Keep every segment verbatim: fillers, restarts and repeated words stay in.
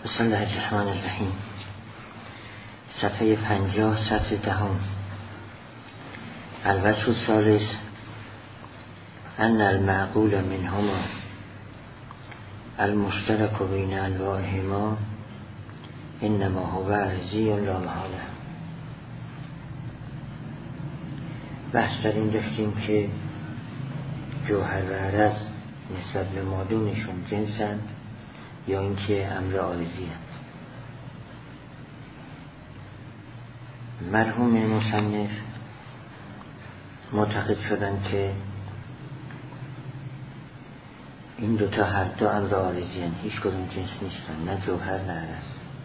بسم الله الرحمن الرحیم. صفحه پنجاه سطر دهم. الوجه الثالث ان المعقول منهما المشترک بین انواعهما انما هو عرضی لا محاله. بحث در این داشتیم که جوهر و عرض نسبت به مادونشون جنسن یا اینکه امر عارضی هست. مرحوم مصنف معتقد شدن که این دوتا هر دو امر عارضی هستند، هیچ کدوم جنس نیستن، نه جوهر نه عرض.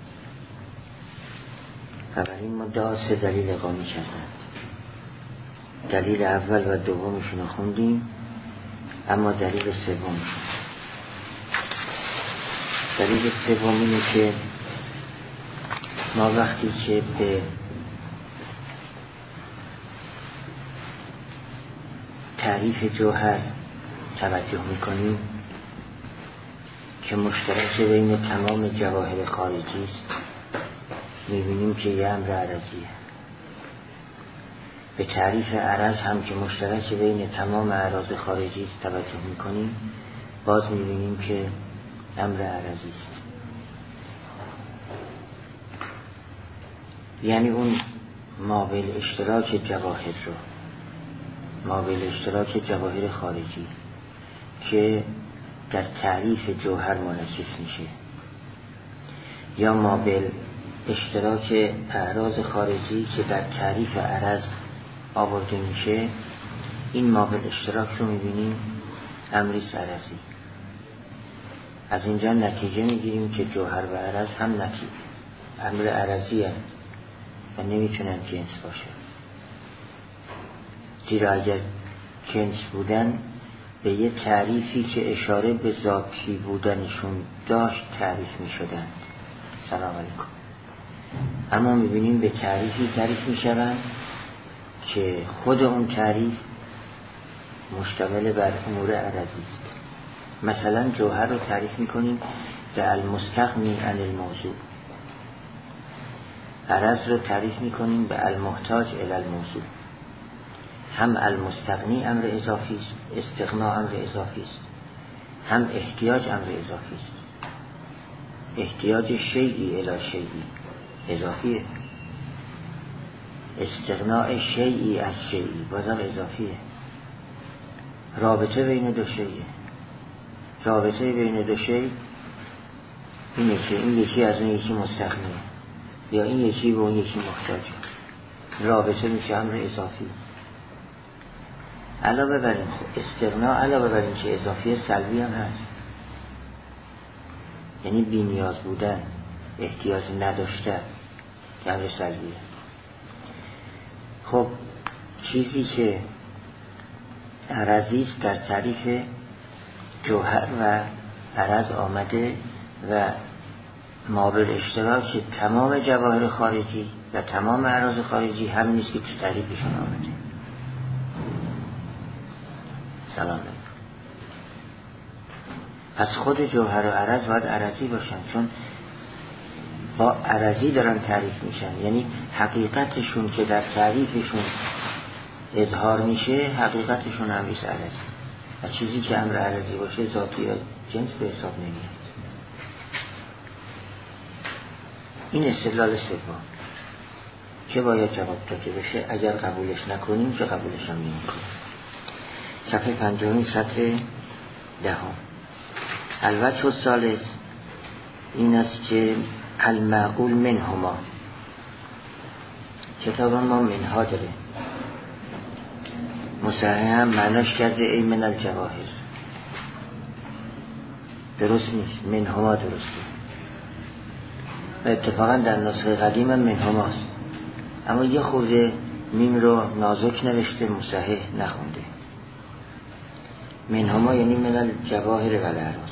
و بر این مدعا سه دلیل اقامه کردن. دلیل اول و دومشون رو خوندیم، اما دلیل سومشون دلیل سوم اینه که ما وقتی که به تعریف جوهر توجه میکنیم که مشترک بین تمام جواهر خارجی است، میبینیم که یه امر عرضیه. به تعریف عرض هم که مشترک بین تمام اعراض خارجی است توجه میکنیم، باز میبینیم که امر عرضی است. یعنی اون مابل اشتراک جواهر رو، مابل اشتراک جواهر خارجی که در تعریف جوهر منعکس میشه، یا مابل اشتراک اعراض خارجی که در تعریف عرض آورده میشه، این مابل اشتراک رو میبینیم امری عرضی. از اینجا نتیجه میگیریم که جوهر و عرض هم نتیجه امر عرضی هست و نمیتونن جنس باشه، زیرا اگر جنس بودن به یه تعریفی که اشاره به ذاتی بودنشون داشت تعریف میشدن. سلام علیکم. اما میبینیم به تعریفی تعریف میشوند که خود اون تعریف مشتمل بر امور عرضی است. مثلا جوهر رو تعریف میکنیم به المستغنی عن الموضوع، عرض رو تعریف میکنیم به المحتاج الی الموضوع. هم المستغنی امر اضافی است، استغنا امر اضافی است، هم احتیاج امر اضافی است. احتیاج شیئی الی شیئی اضافیه، استغناء شیئی از شیئی بازم اضافیه. رابطه بین دو شیئه، رابطه بین دو شی اینه که این یکی از اون یکی مستغنیه، یا این یکی به اون یکی محتاجه. رابطه میشه امر اضافی. علاوه بر این استغنا، علاوه بر این که اضافی سلبی هم هست، یعنی بی نیاز بودن، احتیاج نداشته، امر سلبیه. خب چیزی که عرضی است در تعریف جوهر و عرض آمده و مابل اشتراک تمام جواهر خارجی و تمام اعراض خارجی هم نیست که تو تعریفشون آمده. سلام علیکم. پس خود جوهر و عرض باید عرضی باشن، چون با عرضی دارن تعریف میشن، یعنی حقیقتشون که در تعریفشون اظهار میشه حقیقتشون هم نیست عرضی. و چیزی که امر عرضی باشه ذاتی یا جنس به حساب نمیاد. این استدلال سوم که باید جواب داده بشه. اگر قبولش نکنیم که قبولش هم نمی‌کنیم. صفحه پنجاه سطر دهم. الوجه الثالث این است که المعقول منهما، کتاب ما منها داره، مصحح هم معناش کرده ای من الجواهر. درست نیست، منهما درسته. و اتفاقا در نسخه قدیم هم منهماست، اما یه خورده میم رو نازک نوشته، مصحح نخونده. منهما یعنی من الجواهر و الاعراض.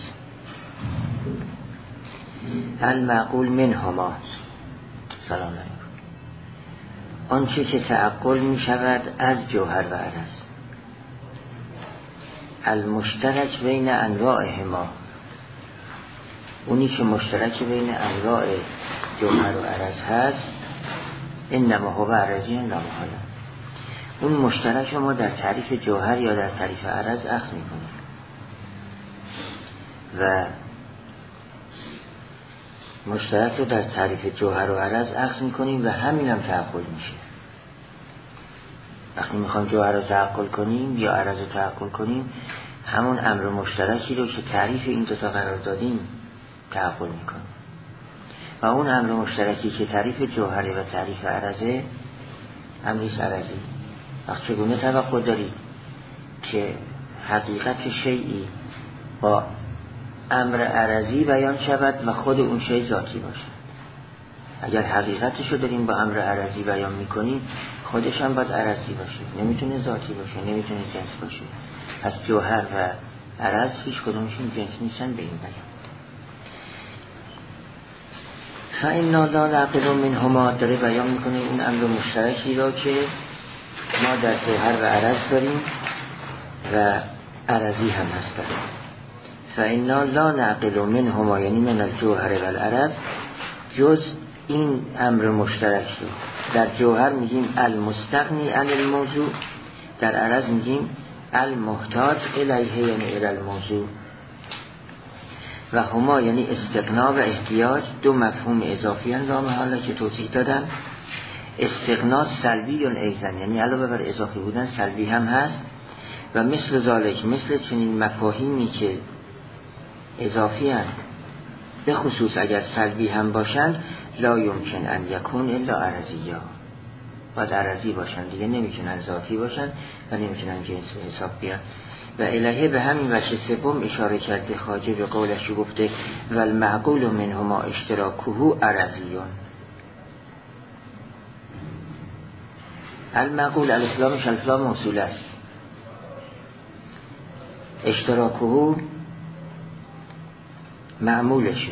المعقول منهما سلام علیکم، آنچه که تعقل می شود از جوهر و عرض. المشترک بین انواعهما، اونی که مشترک بین انواع جوهر و عرض هست انما هو عرضی لا محاله. اون مشترک ما در تعریف جوهر یا در تعریف عرض اخذ میکنیم و مشترک رو در تعریف جوهر و عرض اخذ میکنیم و همین هم تعقل میشه. وقتی میخوایم جوهر رو تعقل کنیم یا عرض رو تعقل کنیم، همون امر مشترکی رو که تعریف این دوتا قرار دادیم تعقل میکنیم و اون امر مشترکی که تعریف جوهره و تعریف عرضه امریست عرضی. وقت چگونه توقع دارید که حقیقت شیئی با امر عرضی بیان شود و خود اون شیء ذاتی باشه؟ اگر حقیقتش رو داریم با امر عرضی بیان میکنیم، خودش هم باید عرضی باشه، نمیتونه ذاتی باشه، نمیتونه جنس باشه. پس جوهر و عرض هیچ کدومشون جنس نیستن به این بیان. فإنا لا نعقل منهما، داره بیان میکنه اون امر مشترکی را که ما در جوهر و عرض داریم و عرضی هم هست داریم. فإنا لا نعقل منهما یعنی من الجوهر و العرض، جز این امر مشترک رو در جوهر میگیم المستغنی عن الموضوع، در عرض میگیم المحتاج الیه یعنی الی الموضوع. و هما یعنی استغنا و احتیاج دو مفهوم اضافی هستند لا محاله که توضیح دادم. استغنا سلبی یا ایزن، یعنی علاوه بر اضافی بودن سلبی هم هست و مثل ذالک، مثل چنین مفاهیمی که اضافی هستند به خصوص اگر سلبی هم باشند لا یمکن ان یکون الا عرضیه، باید عرضی باشند دیگه، نمیتونن ذاتی باشند و نمیتونن جنس به حساب بیان. و الهه به همین وجه سوم اشاره کرده خواجه به قولش گفته و المعقول منهما اشتراکه عرضیون. المعقول الاسلامش الاسلام موصول است، اشتراکه معمولشه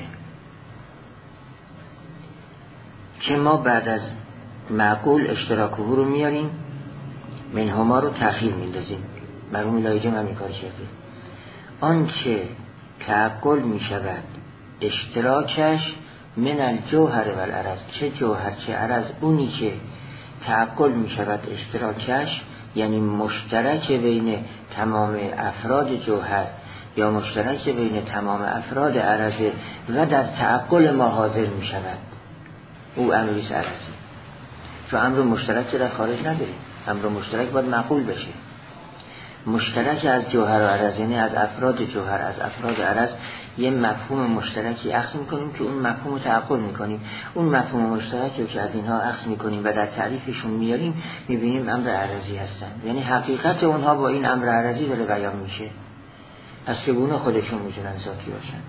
که ما بعد از معقول اشتراکه رو میاریم منهما رو تأخیر میندازیم. مرحوم لایجه هم همین کار کرده. آن که تعقل میشود اشتراکش من الجوهر و العرض، چه جوهر چه عرض، اونی که تعقل میشود اشتراکش یعنی مشترک بین تمام افراد جوهر یا مشترک بین تمام افراد عرضه و در تعقل ما حاضر میشود، او امریست عرضی. چون امر مشترک در خارج نداریم، امر مشترک باید معقول بشه. مشترک از جوهر و عرض یعنی از افراد جوهر از افراد عرض یه مفهوم مشترکی اخذ میکنیم که اون مفهوم رو تعقل میکنیم. اون مفهوم مشترکی که از اینها اخذ میکنیم و در تعریفشون میاریم میبینیم امر عرضی هستن، یعنی حقیقت اونها با این امر عرضی داره بیان میشه. از چگونه خودشون میتونن ذاتی باشن؟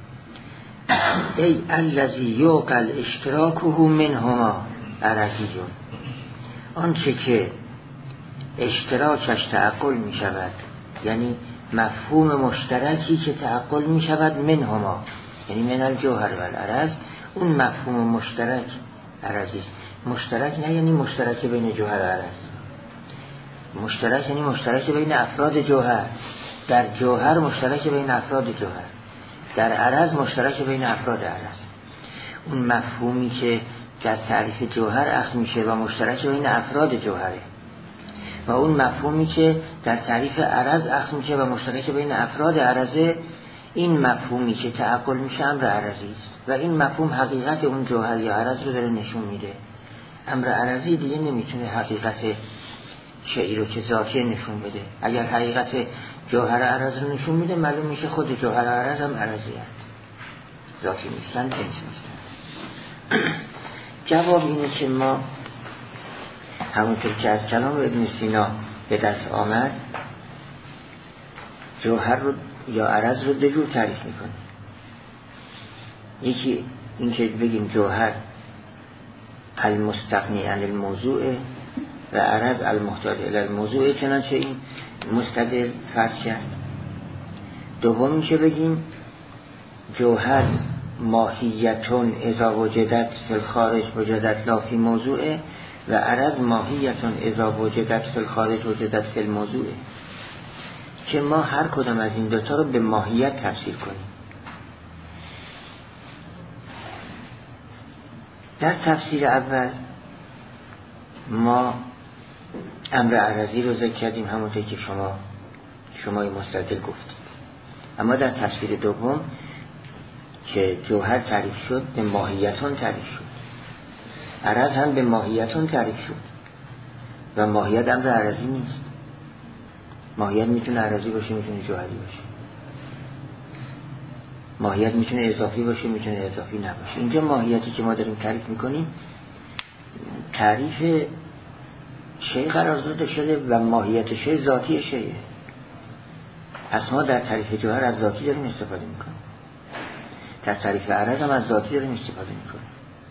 ای الذی یوقل اشتراکه منهما عرضیون، آنچه که اشتراکش تعقل می شود یعنی مفهوم مشترکی که تعقل می شود منهما یعنی من الجوهر و العرض، اون مفهوم مشترک عرضی است. مشترک نه یعنی مشترک بین جوهر و عرض، مشترک یعنی مشترک بین افراد جوهر. در جوهر مشترک بین افراد جوهر، در عرض مشترک بین افراد عرض. اون مفهومی که در تعریف جوهر اخذ میشه و مشترک بین افراد جوهره و اون مفهومی که در تعریف عرض اخذ میشه و مشترک بین افراد عرضه، این مفهومی که تعقل میشه امر عرضی است و این مفهوم حقیقت اون جوهر یا عرض رو داره نشون میده. امر عرضی دیگه نمیتونه حقیقت شیئی رو که ذاتی نشون بده. اگر حقیقت جوهر عرض رو نشون میده معلوم میشه خود جوهر عرض هم عرضی هست، ذاتی نیستن، جنس نیستن. جواب اینه که ما همونطور که از کلام ابن سینا به دست آمد جوهر رو یا عرض رو دو جور تعریف میکنیم. یکی این که بگیم جوهر المستغنی عن الموضوع و عرض المحتاج الی الموضوع، چنانچه این مستدل فرض کرد. دومی که بگیم جوهر ماهیتون اذا وجدت فی الخارج وجدت لا فی موضوع و عرض ماهیتون اذا وجدت فی الخارج وجدت فی الموضوع، که ما هر کدام از این دوتا رو به ماهیت تفسیر کنیم. در تفسیر اول ما امر عرضی رو ذکر کردیم، همونطور که شما شمای مستقل گفتید. اما در تفسیر دوم که جوهر تعریف شد، به ماهیتون تعریف شد، عرض هم به ماهیتون تعریف شد و ماهیت امر عرضی نیست. ماهیت میتونه عرضی باشه، میتونه جوهری باشه. ماهیت میتونه اضافی باشه، میتونه اضافی نباشه. اینجا ماهیتی که ما داریم تعریف میکنیم تعریف شیء قرار داده شده و ماهیت شیء ذاتی شیء. پس ما در تعریف جوهر از ذاتی داریم استفاده میکنیم، در تعریف عرض هم از ذاتی داریم استفاده میکنیم.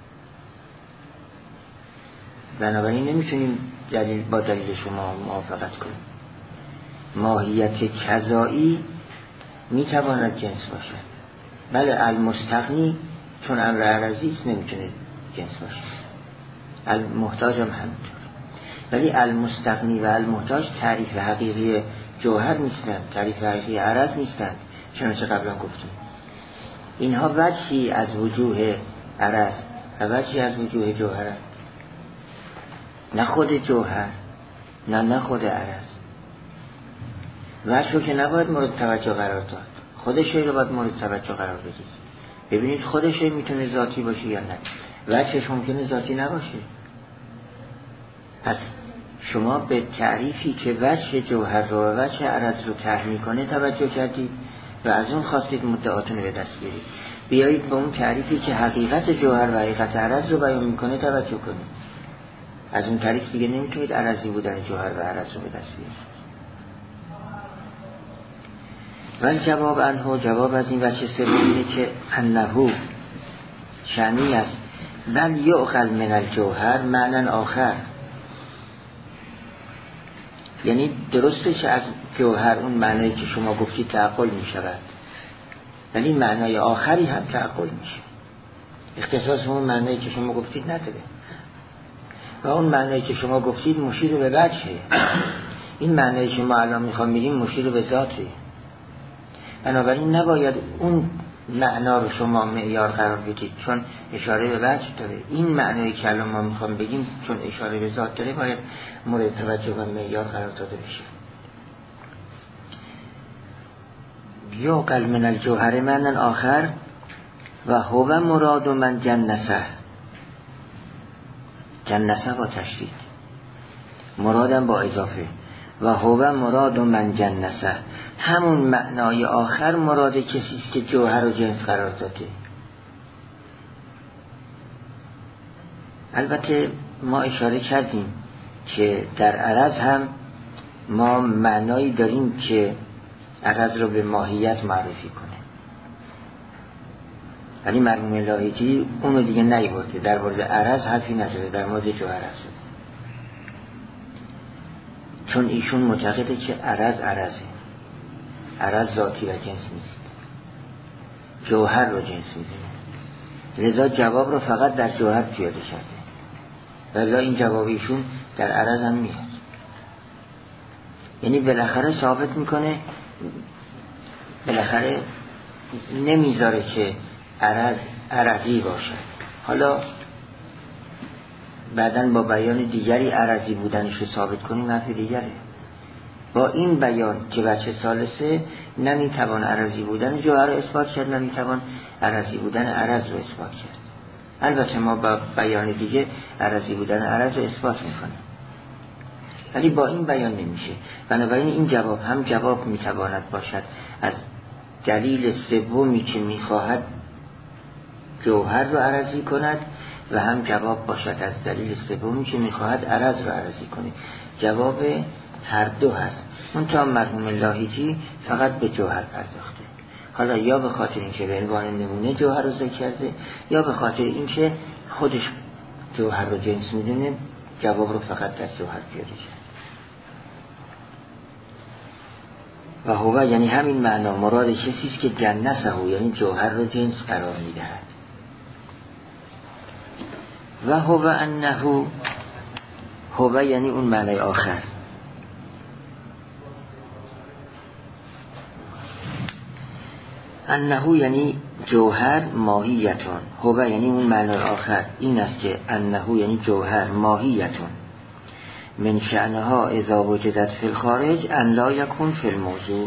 بنابراین نمیتونیم دلیل با دلیل شما موافقت کنیم. ماهیت کذایی میتواند جنس باشد، بله المستغنی چون امر عرضی است نمیتونه جنس باشه، المحتاج هم همینطور. ولی المستغنی و المحتاج تعریف حقیقی جوهر نیستند، تعریف حقیقی عرض نیستند. چنانچه قبلا گفتیم اینها وجهی از وجوه عرض و وجهی از وجوه جوهر، نه خود جوهر نه نه خود عرض. وجه رو که نباید مورد توجه قرار داد، خود شیء رو باید مورد توجه قرار بدید. ببینید خود شیء میتونه ذاتی باشه یا نه، وجهش ممکنه ذاتی نباشه. پس شما به تعریفی که وجه جوهر رو و وجه عرض رو طرح میکنه توجه کردید و از اون خواستید مدعاتون رو به دست بیارید. بیایید به اون تعریفی که حقیقت جوهر و حقیقت عرض رو بیان میکنه توجه کنید. از اون تعریف دیگه نمیتونید عرضی بودن جوهر و عرض رو به دست بیارید. ولی جواب انه، جواب از این وجه سومی که انه شأنی است بل یعقل من الجوهر معنی آخر، یعنی درسته که از جوهر اون معنی که شما گفتید تعقل می شود، ولی معنی آخری هم تعقل میشه. اختصاص اون معنی که شما گفتید نداره و اون معنی که شما گفتید مشیر به وجهه. این معنی که ما الان میخوام بگیم مشیر به ذاته. بنابراین نباید اون معنا رو شما معیار قرار بدید چون اشاره به وجه داره. این معنی که الان ما میخوام بگیم چون اشاره به ذات داره باید مورد توجه و معیار قرار داده بشه. یعقل من الجوهر معنی آخر و هو مراد من جنسه. جنسه با تشدید، مرادم با اضافه. و هو مراد من جنسه، همون معنای آخر مراد کسیست که جوهر و جنس قرار داده. البته ما اشاره کردیم که در عرض هم ما معنایی داریم که عرض رو به ماهیت معرفی کنه، ولی مرحوم لاهیجی اونو دیگه نیورده، در مورد عرض حرفی نداره، در مورد جوهر حرف زده. چون ایشون معتقده که عرض عرضه، عرض ذاتی و جنس نیست، جوهر رو جنس میدونه، لذا جواب رو فقط در جوهر پیاده کرده، لذا این جواب ایشون در عرض هم میاد. یعنی بالاخره ثابت میکنه، بالاخره نمیذاره که عرض عرضی باشه. حالا بعداً با بیان دیگری عرضی بودنش رو ثابت کنیم حرف دیگره. با این بیان که بچه ثالثه نمیتوان عرضی بودن جوهر رو اثبات کرد، نمیتوان عرضی بودن عرض رو اثبات کرد. البته ما با بیان دیگه عرضی بودن عرض رو اثبات میکنیم، ولی با این بیان نمیشه. بنابراین این جواب هم جواب میتواند باشد از دلیل سومی که میخواهد جوهر رو عرضی کند و هم جواب باشد از دلیل سومی که میخواهد عرض رو عرضی کنه. جواب هر دو هست. منتها مرحوم لاهیجی فقط به جوهر پرداخته، حالا یا به خاطر اینکه به عنوان نمونه جوهر رو ذکر کرده یا به خاطر اینکه خودش جوهر رو جنس میدونه جواب رو فقط در جوهر پیاده کرد. و هو یعنی همین معنا مراد کسیست که جنسه، یعنی جوهر رو جنس قرار میدهد. و هو انه، هو یعنی اون معنی آخر. انه یعنی جوهر ماهیتون، هو یعنی اون معنی آخر این است که انه یعنی جوهر ماهیتون من شأنها اذا وجدت فی الخارج ان لا یکون فی الموضوع.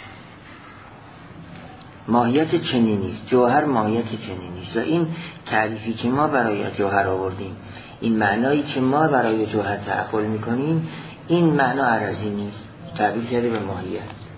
ماهیت چنین نیست، جوهر ماهیت چنین نیست. و این تعریفی که ما برای جوهر آوردیم، این معنایی که ما برای جوهر تعقل میکنیم، این معنا عرضی نیست، تعبیر کرده به ماهیت.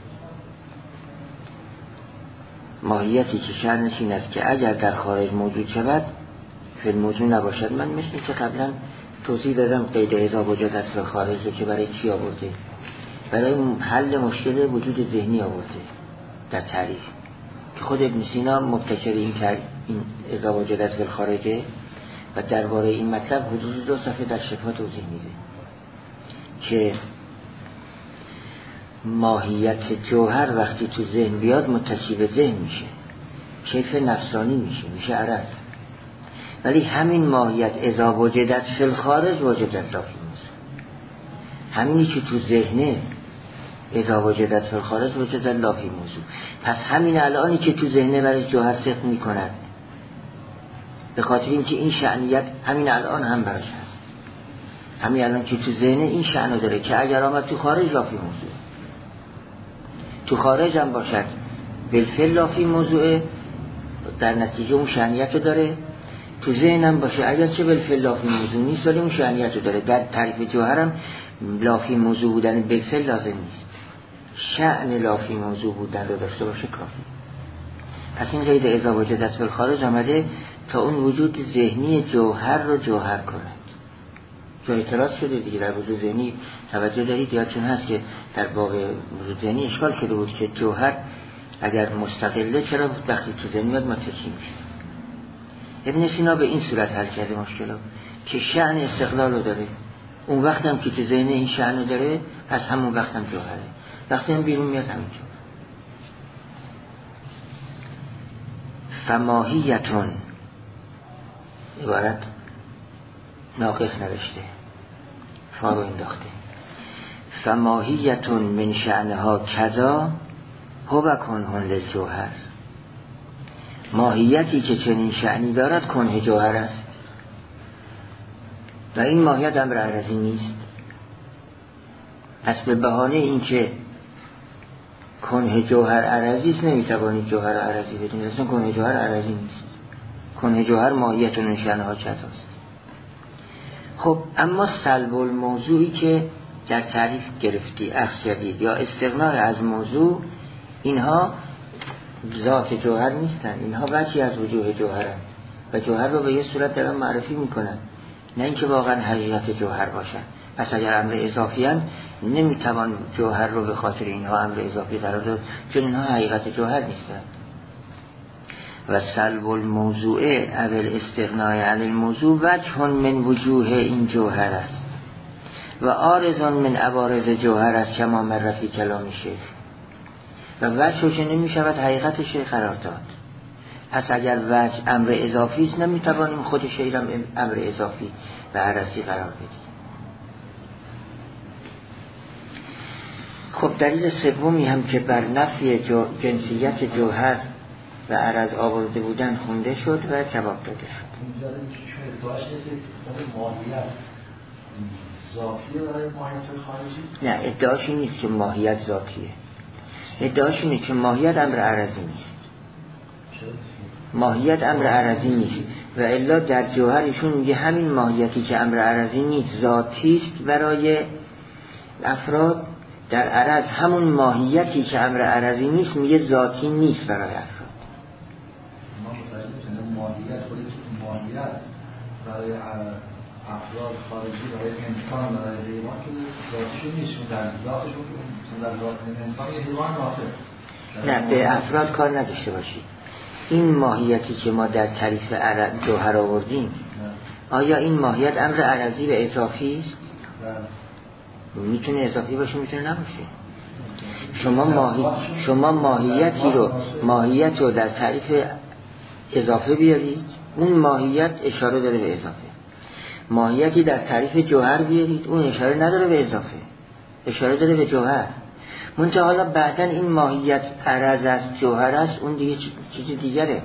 ماهیتی که شأنش این است که اگر در خارج موجود شود فی الموضوع نباشد. من مثل که قبلا توضیح دادم قید اذا وجدت فی الخارج رو که برای چی آورده؟ برای حل مشکل وجود ذهنی آورده در تعریف، که خود ابن سینا مبتکر این این اذا وجدت فی الخارجه و درباره این مطلب حدود دو صفحه در شفا توضیح میده که ماهیت جوهر وقتی تو ذهن بیاد متکی به ذهن میشه، کیف نفسانی میشه، میشه عرض. ولی همین ماهیت اذا وجدت فی الخارج وجدت لا فی الموضوع، همینی که تو ذهنه اذا وجدت فی الخارج وجدت لا فی الموضوع. پس همین الانی که تو ذهنه برای جوهر صدق میکند، به خاطر اینکه این شأنیت همین الان هم براش هست، همین الان که تو ذهنه این شأنو داره که اگر آمد تو خارج لا فی الموضوع، تو خارج هم باشد بالفعل لا فی الموضوع، در نتیجه اون شأنیت رو داره. تو ذهن هم باشه اگر چه بالفعل لا فی الموضوع نیست ولی اون شأنیت رو داره. در تعریف جوهر هم لا فی الموضوع بودن بالفعل لازم نیست، شأن لا فی الموضوع بودن رو داشته باشه کافی. پس این قید اذا وجدت فی الخارج آمده تا اون وجود ذهنی جوهر رو جوهر کند. چون اعتراض شده دیگه در وجود ذهنی، توجه دارید یادتون هست که در باب وجود ذهنی اشکال شده بود که جوهر اگر مستقله چرا وقتی تو ذهن میاد متکی میشه. ابن سینا به این صورت حل کرده مشکل رو که شأن استقلال رو داره، اون وقت هم که تو ذهن این شأن رو داره پس همون وقت هم جوهره، وقتی هم بیرون میاد همینجور. فماهیتون عبارت ناقص نوشته، فا رو انداخته. فماهیتون من شأنها کذا هو کنه للجوهر، ماهیتی که چنین شأنی دارد کنه جوهر است. و این ماهیت امر عرضی نیست. پس به بهانه این که کنه جوهر عرضی است نمیتوانید جوهر عرضی بدونید، اصلا کنه جوهر عرضی نیست. کنه جوهر ماهیت من شأنها کذاست. خب اما سلب الموضوعی که در تعریف گرفتی اخذ کردید یا استغناء از موضوع، اینها ذات جوهر نیستن، اینها بچی از وجوه جوهرن و جوهر رو به یه صورت دارن معرفی میکنن، نه اینکه واقعا حقیقت جوهر باشن. پس اگر امر اضافی هن نمیتوان جوهر رو به خاطر اینها امر اضافی قرار داد، چون اینها حقیقت جوهر نیستن. و سلب الموضوع اول استغناء عن الموضوع وجه من وجوه این جوهر است و عارض من عوارض جوهر است کما مر فی کلام شیخ، و وجهش نمی شود حقیقتش قرار داد. پس اگر وجه امر اضافی است نمیتوانیم خود شیء هم امر اضافی و عرضی قرار بدیم. خب دلیل سومی هم که بر نفی جو جنسیت جوهر و عرض آورده بودن خونده شد و جواب داده شد. اینجا که ادعاش که ماهیت ذاتیه برای ماهیت خارجی؟ نه، ادعاش این نیست که ماهیت ذاتیه، ادعاش اینه که ماهیت امر عرضی نیست. ماهیت امر عرضی نیست و الا در جوهرشون میگه همین ماهیتی که امر عرضی نیست ذاتی است برای افراد، در عرض همون ماهیتی که امر عرضی نیست میگه ذاتی نیست برای افراد. ما متوجه ماهیت خودش ماهیت برای افراد خارجی، برای انسان، برای حیوان که ذاتیشون نیست، در ذاتشون که در ذات انسان یه حیوان ناطق. نه، به افراد کار نداشته باشید. این ماهیتی که ما در تعریف جوهر آوردیم، آیا این ماهیت امر عرضی و اضافی است؟ میتونه اضافی باشه، میتونه نباشه. شما ماهی شما ماهیتی رو ماهیت رو در تعریف اضافه بیارید، اون ماهیت اشاره داره به اضافه. ماهیتی در تعریف جوهر بیارید، اون اشاره نداره به اضافه، اشاره داره به جوهر. منتها حالا بعدن این ماهیت عرض است جوهر است، اون دیگه چیز دیگره.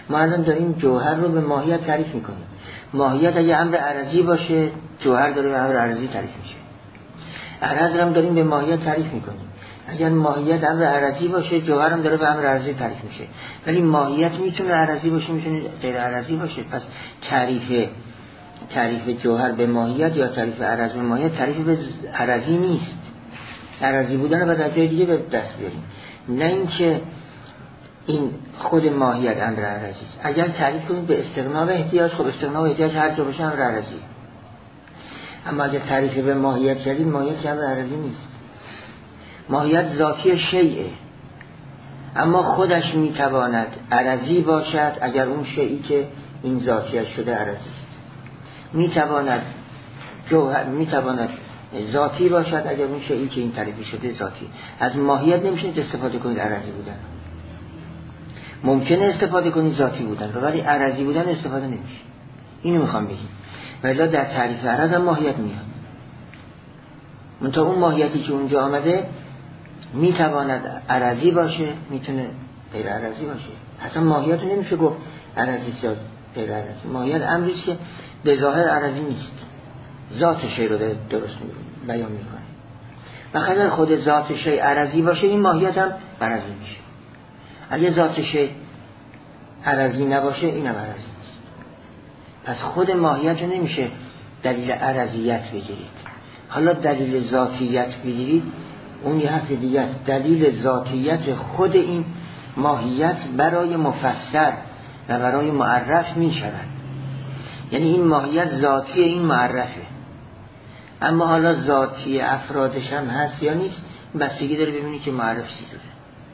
ما الان داریم جوهر رو به ماهیت تعریف میکنیم. ماهیت اگه امر عرضی باشه جوهر داره به امر عرضی تعریف میشه. عرض هم داریم به ماهیت تعریف میکنیم. اگر ماهیت امر عرضی باشه جوهر هم داره به امر عرضی تعریف میشه. ولی ماهیت میتونه عرضی باشه میتونه غیر عرضی باشه. پس تعریف تعریف جوهر به ماهیت یا تعریف عرض به ماهیت تعریف به عرضی نیست. عرضی بودن رو در جای دیگه به دست بیاریم، نه اینکه این خود ماهیت امر عرضی است. اگر تعریف کنید به استغنا و احتیاج، خب استغنا و احتیاج هر جا باشه امر عرضی. اما اگر تعریف به ماهیت کردید ماهیت امر عرضی نیست. ماهیت ذاتی شیئه، اما خودش میتواند عرضی باشد اگر اون شیئی که این ذاتیش شده عرضی است. میتواند جوهر میتواند ذاتی باشد اگر اون شیئی که این تعریفی شده ذاتی. از ماهیت نمیشه استفاده کنید عرضی بودن. ممکنه استفاده کنید ذاتی بودن رو، ولی عرضی بودن استفاده نمیشه. اینو میخوام بگیم. ولی در تعریف عرض هم ماهیت میاد. منتها اون ماهیتی که اونجا آمده میتواند عرضی باشه، میتونه غیر عرضی باشه. اصلا ماهیت رو نمیشه گفت عرضی یا غیر عرضی. ماهیت امریست که به ظاهر عرضی نیست، ذات شی رو درست بیان میکنه. و اگر خود ذات شی عرضی باشه این ماهیت هم عرضی میشه. اگه ذات شی عرضی نباشه این هم عرضی نیست. پس خود ماهیت رو نمیشه دلیل عرضیت بگیرید. حالا دلیل ذاتیت بگیرید اون یه حرف دیگه است. دلیل ذاتیت خود این ماهیت برای مفسر و برای معرف می شود. یعنی این ماهیت ذاتی این معرفه، اما حالا ذاتی افرادش هم هست یا نیست بستگی داره ببینید که معرف چی داره.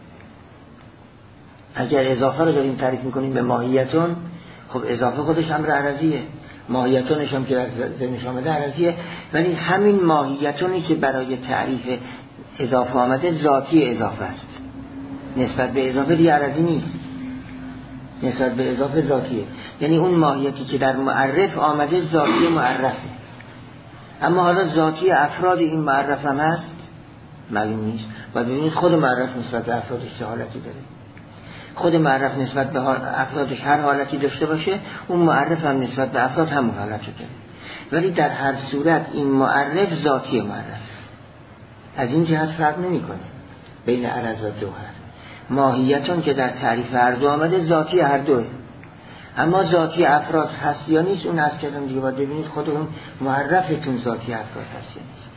اگر اضافه رو داریم تعریف میکنیم به ماهیتون، خب اضافه خودش امر عرضیه، ماهیتونش هم که در ذهنش آمده عرضیه. ولی همین ماهیتونی که برای تعریف اضافه آمده ذاتی اضافه است، نسبت به اضافه دیگه عرضی نیست، نسبت به اضافه ذاتیه. یعنی اون ماهیتی که در معرف آمده ذاتی معرفه، اما حالا ذاتی افراد این معرف هم هست معلوم نیست. و ببینید خود معرف نسبت به افرادش چه حالتی داره. خود معرف نسبت به افرادش هر حالتی داشته باشه اون معرف هم نسبت به افراد همون حالت رو داره. ولی در هر صورت این معرف ذاتی معرف، از این جهت فرق نمی‌کنه بین عرض و جوهر. ماهیتون که در تعریف هر دو آمده ذاتی هر دوه، اما ذاتی افراد هست یا نیست اون از کردم دیگه باید ببینید خود اون معرفتون ذاتی افراد هست یا نیست.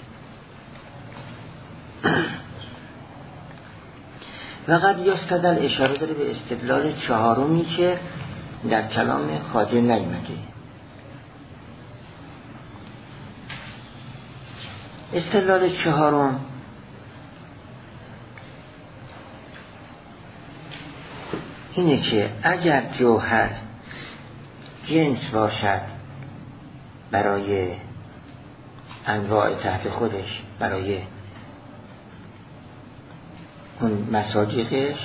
و قد یستدل اشاره داره به استدلال چهارمی که در کلام خواجه نیامده. استدلال چهارم اینه که اگر جوهر جنس باشد برای انواع تحت خودش، برای اون مصادیقش،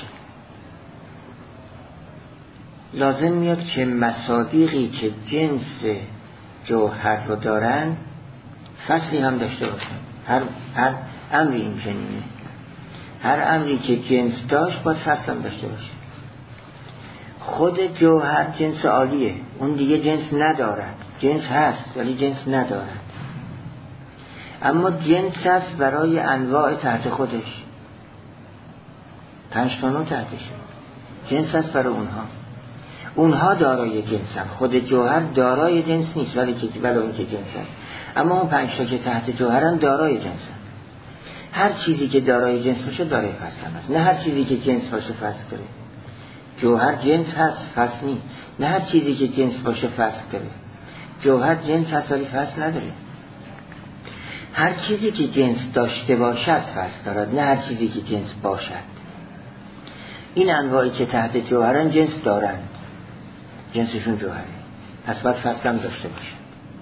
لازم میاد که مصادیقی که جنس جوهر رو دارن فصلی هم داشته باشن. هر, هر امری این چنینه، هر امری که جنس داشت باید فصل هم داشته باشه. خود جوهر جنس عالیه، اون دیگه جنس ندارد. جنس هست ولی جنس ندارد، اما جنس هست برای انواع تحت خودش. پنج تا نوع تحتش جنس هست برای اونها. اونها دارای جنس هم. خود جوهر دارای جنس نیست ولی که ولی اون که جنس هست. اما اون پنج تا که تحت جوهرن دارای جنس هست. هر چیزی که دارای جنس باشه دارای فصل هم هست. نه هر چیزی که جنس باشه فصل داره. جوهر جنس هست فصل نیست. نه هر چیزی که جنس باشه فصل داره. جوهر جنس هست ولی فصل نداره. هر چیزی که جنس داشته باشد فصل دارد، نه هر چیزی که جنس باشد. این انواعی که تحت جوهرن جنس دارن، جنسشون جوهره، پس باید فصل هم داشته باشه.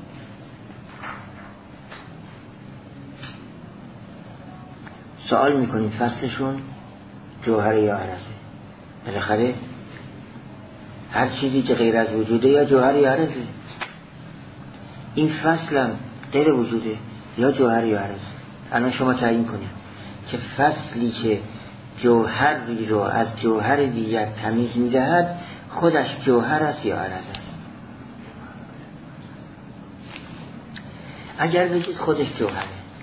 سوال میکنیم فصلشون جوهره یا عرضه؟ بالاخره هر چیزی که غیر از وجوده یا جوهره یا عرضه. این فصل هم غیر وجوده یا جوهره یا عرضه. الان شما تعیین کنید که فصلی که جوهری رو از جوهر دیگر تمیز میدهد خودش جوهر است یا عرض است؟ اگر بگید خودش جوهره،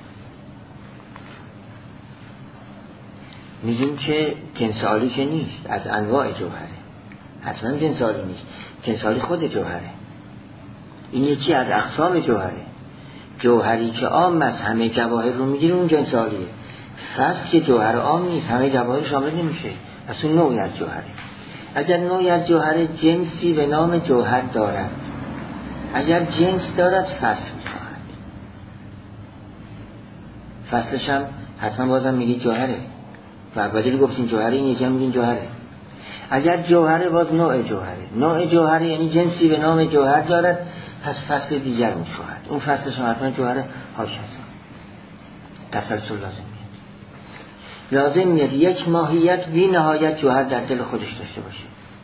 میگیم که جنس عالی که نیست، از انواع جوهره، حتما جنس عالی نیست، جنس عالی خود جوهره. این یکی از اقسام جوهره. جوهری که عام است همه جواهر رو میگیره اون جنس عالیه. فصل که جوهر عام نیست همه جواهر شامل نمیشه، پس اون نوعی از جوهره. اگر نوعی از جوهر جنسی به نام جوهر دارد، اگر جنس دارد فصل میخواهد، فصلش هم حتما بازم میگید جوهره. فربادی گفتین جوهره، این یکی هم میگین جوهره. اگر جوهره باز نوع جوهره. نوع جوهره یعنی جنسی به نام جوهر دارد، پس فصل دیگر میخواهد. اون فصلش هم حتما جوهره هاش هست. تسلسل لازم میاد. لازم میاد یک ماهیت بی نهایت جوهر در دل خودش داشته باشه.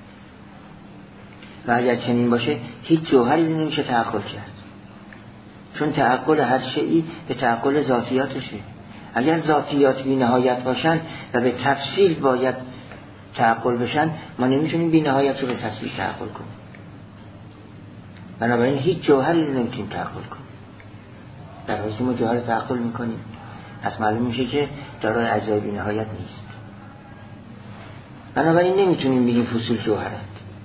و اگر چنین باشه هیچ جوهری نمیشه تعقل کرد، چون تعقل هر شیئی به تعقل ذاتیاتشه. اگر ذاتیات بی نهایت باشن و به تفصیل باید تعقل بشن، ما نمیتونیم بی نهایت رو به تفصیل تعقل کنیم. بنابراین هیچ جوهری رو نمیتونیم تعقل کنیم. در حالی که ما جوهر تعقل میکنیم، پس معلوم میشه که دارای اجزای بی نهایت نیست. بنابراین نمیتونیم بگیم فصول جوهرند.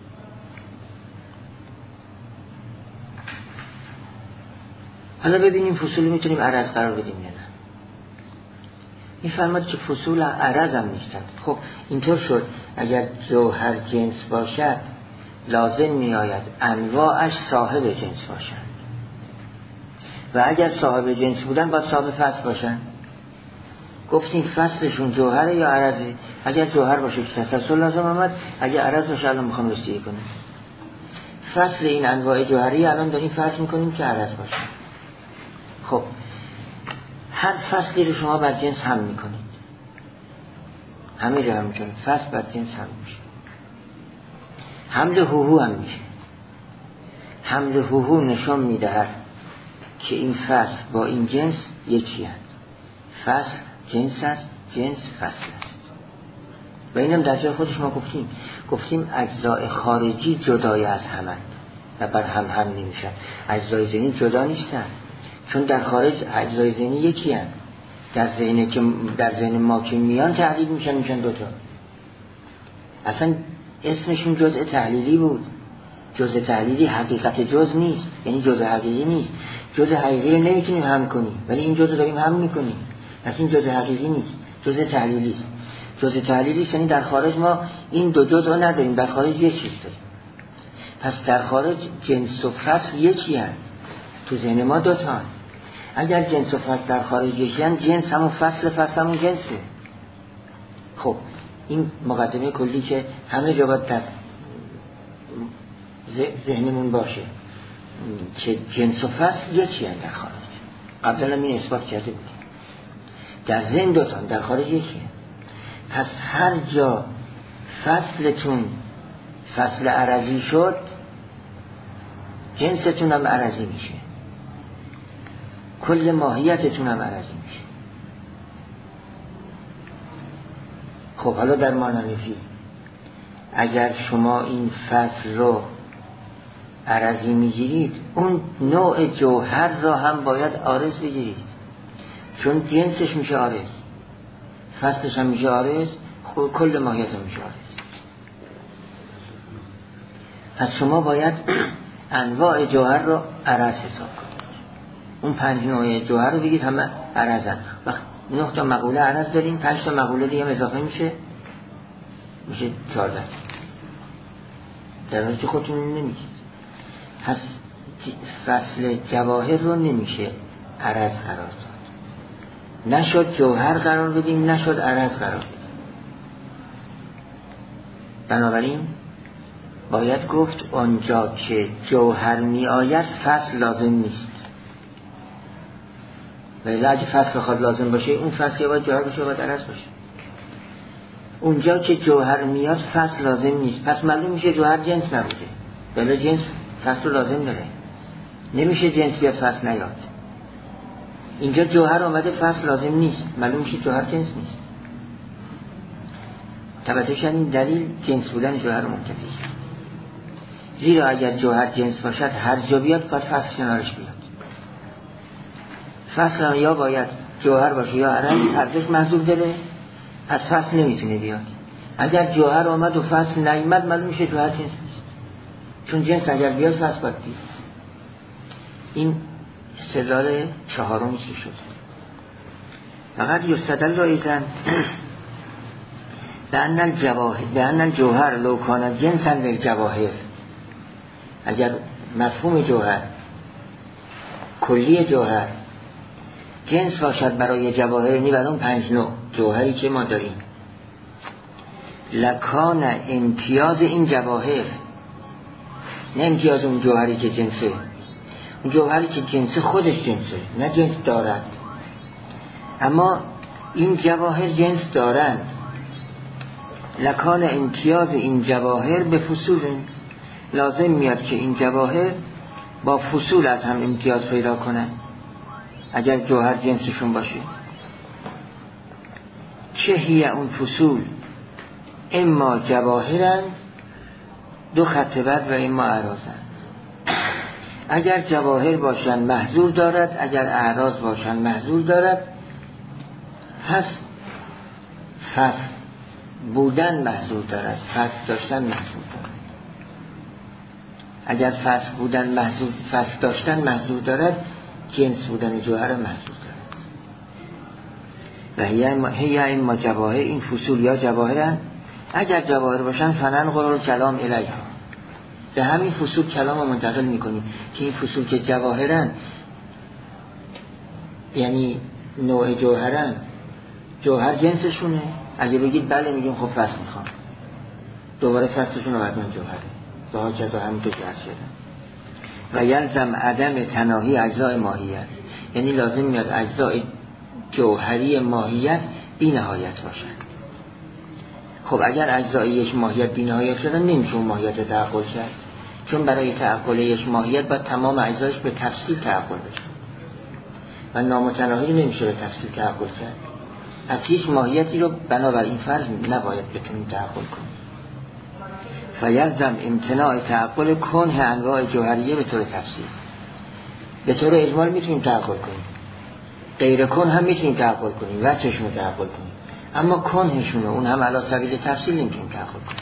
حالا ببینیم فصول میتونیم عرض قرار بدیم یا نه. میفرماد که فصول عرض هم نیستند. خب اینطور شد اگر جوهر جنس باشد لازم میآید انواعش صاحب جنس باشند، و اگر صاحب جنس بودن باید صاحب فصل باشند. گفتیم فصلشون جوهره یا عرضه؟ اگر جوهر باشه که تسلسل لازم آمد، اگر عرض باشه الان میخوام رسیه کنیم. فصل این انواع جوهری الان داریم فرض میکنیم که عرض باشه. خب هر فصلی رو شما بر جنس هم میکنید، همه جا هم میکنید، فصل بر جنس هم میشه. حمل هوهو هم میشه. حمل هوهو نشان میدهد که این فصل با این جنس یکی هست. فصل جنس است، جنس فصل است. و اینم در جای خودش ما گفتیم گفتیم اجزای خارجی جدای از همند و بر هم هم نمیشن. اجزای ذهنی جدا نیستن، چون در خارج اجزای ذهنی یکی هست. در ذهن که در ذهن ما که میان تحلیل میشن میشن دوتا. اصلا اسمشون جزء تحلیلی بود. جزء تحلیلی حقیقت جزء نیست، یعنی جزء حقیقی نیست. جزء حقیقی رو نمیتونیم هم کنیم، ولی این جزء داریم هم میکنیم. پس این جزء حقیقی نیست، جزء تحلیلی است. جزء تحلیلی است یعنی در خارج ما این دو جزء رو نداریم، در خارج یک چیز داریم. پس در خارج جنس و فصل یکی هست، تو ذهن ما دو تا. اگر جنس و فصل در خارج یکی هست، جنس همون فصل، فصل همون جنسه. خب این مقدمه کلی که همه جا باید در ذهنمون باشه که جنس و فصل یکی هست در خارج. قبلا هم این اثبات کرده بودیم. در ذهن دوتا، در خارج یکی هست. پس هر جا فصلتون فصل عرضی شد، جنستون هم عرضی میشه، کل ماهیتتون هم عرضی میشه. خب حالا در مانوی اگر شما این فصل رو عرضی میگیرید، اون نوع جوهر رو هم باید عارض بگیرید، چون جنسش میشه عارض، فصلش هم میشه عارض، خب کل ماهیت هم میشه عارض. پس شما باید انواع جوهر رو عرض حساب کنید. اون پنج نوع جوهر رو بگید همه عرضن. وقت نه تا مقوله عرض داریم، پنج تا مقوله دیگه هم اضافه میشه، میشه چهارده. در حالی که خودتون نمیگید. پس فصل جواهر رو نمیشه عرض قرار داد. نشد جوهر قرار بدیم، نشد عرض قرار بدیم. بنابراین باید گفت آنجا که جوهر می آید فصل لازم نیست. ولی اگه فصل بخواد لازم باشه، اون فصل یا باید جوهر باشه یا باید عرض باشه. اونجا که جوهر میاد فصل لازم نیست، پس معلوم میشه جوهر جنس نبوده، ولی جنس فصل رو لازم داره. نمیشه جنس بیاد فصل نیاد. اینجا جوهر آمده فصل لازم نیست، معلوم میشه جوهر جنس نیست. طبعا این دلیل جنس بودن جوهر منتفی است. زیرا اگر جوهر جنس باشد هر جا بیاد باید فصل کنارش بیاد. فصل یا باید جوهر باشه یا عرض، هر دوش محضور داره، پس فصل نمیتونه بیاد. اگر جوهر آمد و فصل نیامد معلوم میشه جوهر جنس نیست، چون جنس اگر بیاد فصل باید بیاد. این استدلال چهارمی که شد. فقط یستدل ایضا بأن الجواهر بأن الجوهر لو کان جنسا للجواهر، اگر مفهوم جوهر، کلی جوهر جنس باشد برای جواهر، نی بر اون پنج نوع جوهری که ما داریم، لکان امتیاز این جواهر، نه امتیاز اون جوهری که جنسه، اون جوهری که جنسه خودش جنسه، نه جنس دارد، اما این جواهر جنس دارند. لکان امتیاز این جواهر به فصول، لازم میاد که این جواهر با فصول از هم امتیاز پیدا کنن اگر جوهر جنسشون باشه. چه هی اون فصول؟ اما جواهرن، دو خط بد، و اما اعراضن. اگر جواهر باشن محظور دارد، اگر اعراض باشن محظور دارد. پس فصل بودن محظور دارد، فصل داشتن محظور دارد. اگر فصل بودن محظور، فصل داشتن محظور دارد، جنس بودن جوهر محظور دارد. و هی اما جواهر، این فصول یا جواهرن، اگر جواهر باشن فننقل کلام الیها، به همین فصول کلام رو منتقل میکنیم که این فصول که جواهرن یعنی نوع جوهرن، جوهر جنسشونه. اگه بگید بله میگیم خب فصل میخوام، دوباره فصلشون رو حتما جوهره، به ها کذا همینطور که هست شدن. و یلزم عدم تناهی اجزای ماهیت، یعنی لازم میاد اجزای جوهری ماهیت بی نهایت باشن. خب اگر اجزای یک ماهیت بی نهایت شدن نمیشه اون ماهیت رو تعقل کرد، چون برای تعقل یک ماهیت باید تمام اجزایش به تفصیل تعقل بشه و نامتناهی نمیشه به تفصیل تعقل کرد. از هیچ ماهیتی رو بنابراین فرض نباید بتونیم تعقل کنیم. فیلزم امتناع تعقل کنه انواع جوهریه به طور تفصیل. به طور اجمال میتونیم تعقل کنیم، غیر کن هم میتونیم تعقل کنیم، وجهشون رو تعقل کنیم، اما کنهشون اون هم علی سبیل تفصیل نمیتونیم تعقل کنیم.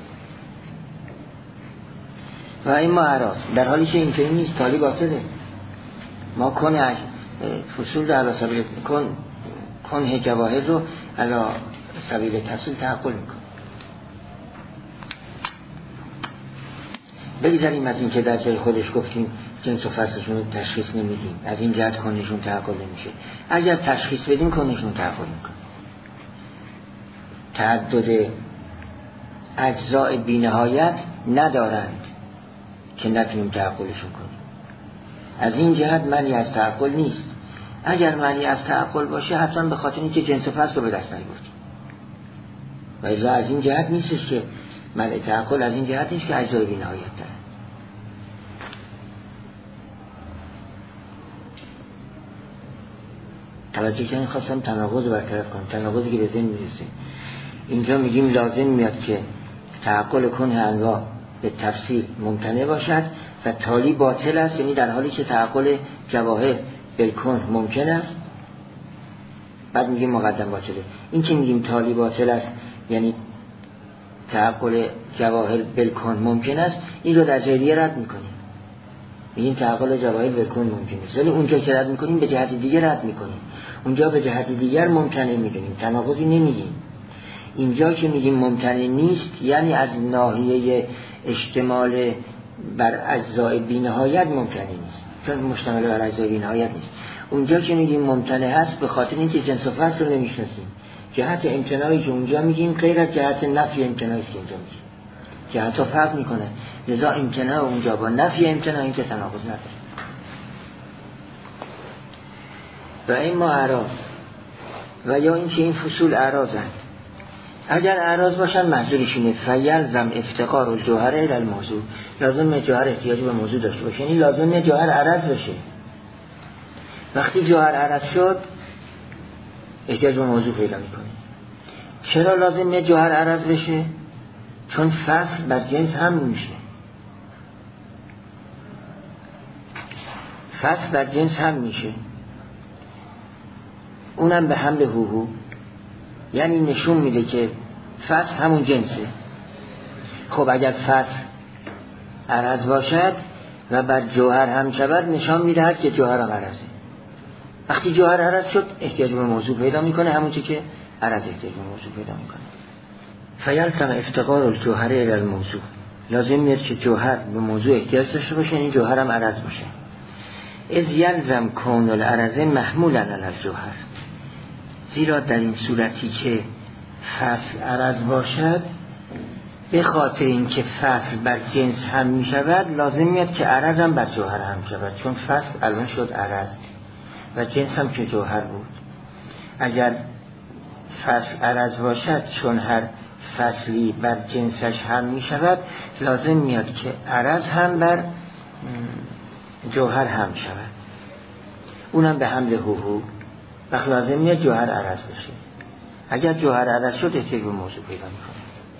و اما اعراض، در حالی که اینطوری نیست، تالی باطله. ما کنه فصول در علی سبیل کن کنه جواهر رو علی سبیل تفصیل تعقل میکنیم. بگذاریم از این که در جای خودش گفتیم جنس و فصلشون رو تشخیص نمیدیم، از این جهت کنشون تعقل نمیشه. اگر تشخیص بدیم کنشون تعقل میکنیم. تعدد اجزاء بی‌نهایت ندارند که نتونیم تعقلشون کنیم. از این جهت معنی از تعقل نیست. اگر معنی از تعقل باشه حتما به خاطر اینکه جنس و فصل رو به دست نیاوردیم. و اذا از این جهت نیستش که معنی تعقل، از این جهت نیست که اجزای بی‌نهایت داره. توجه کنید، خواستم تناقض برطرف کنم، تناقضی که به ذهن میرسه. اینجا میگیم لازم میاد که تعقل کنه انواع به تفصیل ممتنع باشد و تالی باطل است، یعنی در حالی که تعقل جواهر بالکن ممکن است. بعد میگیم مقدم باطله. این که میگیم تالی باطل است یعنی تعقل جواهر بالکن ممکن است، این رو در جای دیگه رد میکنیم، میگیم تعقل جواهر بالکن ممکن است، ولی اونجا که رد میکنیم به جهت دیگه رد میکنیم، اونجا به جهت دیگر ممتنع میدونیم، تناقضی نمیگیم. اینجا که میگیم ممتنع نیست یعنی از ناحیه اشتمال بر اجزای بی‌نهایت ممتنع نیست، چون مشتمل بر اجزای بی‌نهایت نیست. اونجا که میگیم ممتنع هست به خاطر اینکه جنس و فصل رو نمیشناسیم. جهت امتناعی که اونجا میگیم غیر از جهت نفی امتناعی که اینجا میگیم، جهت‌ها فرق میکنه، لذا امتناع اونجا با نفی امتناع این که تناقض نداره. و اما اعراض، و یا اینکه این فصول اعراضند، اگر اعراض باشن محضورشونه. فیلزم افتقار الجوهر الی الموضوع، لازم جوهر احتیاج به موضوع داشته باشه، یعنی لازم جوهر عرض بشه. وقتی جوهر عرض شد احتیاج به موضوع پیدا میکنه. چرا لازم جوهر عرض بشه؟ چون فصل بر جنس هم میشه. فصل بر جنس هم میشه، اونم به حمل هوهو، یعنی نشون میده که فصل همون جنسه. خب اگر فصل عرض باشد و بر جوهر هم شود نشان میدهد که جوهر هم عرضه. وقتی جوهر عرض شد احتیاج به موضوع پیدا میکنه، همون چی که عرض احتیاج به موضوع پیدا میکنه. فیلزم افتقار الجوهر الی الموضوع، لازم میاد که جوهر به موضوع احتیاج داشته باشه، این جوهر هم عرض باشه. از یلزم کون العرض محمولا علی الجوهر، زیرا در این صورتی که فصل عرض باشد، به خاطر اینکه فصل بر جنس هم می شود لازم میاد که عرض هم بر جوهر هم شود، چون فصل الان شد عرض و جنس هم که جوهر بود. اگر فصل عرض باشد، چون هر فصلی بر جنسش هم می شود، لازم میاد که عرض هم بر جوهر هم شود، اونم به حمل هوهو. وقت لازم میاد جوهر عرض بشه. اگر جوهر عرض شد احتیاج به موضوع پیدا میکنه.